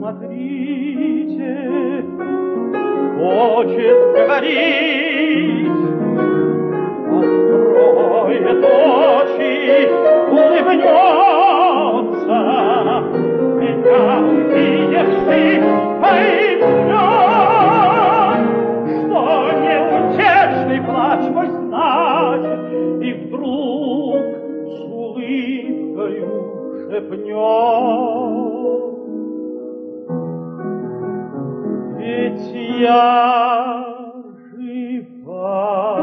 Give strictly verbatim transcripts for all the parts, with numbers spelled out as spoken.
смотрите, хочет говорить, откроет очи, улыбнется, меня увидишь ты, поймешь, что неутешный плач мой значит, и вдруг с улыбкою шепнет. Ведь я жива.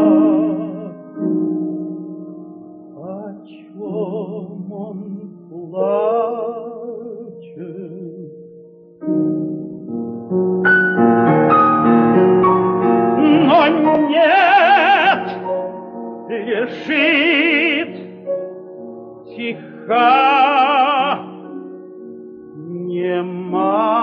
О чем он плачет? Но нет, лежит тиха, нема.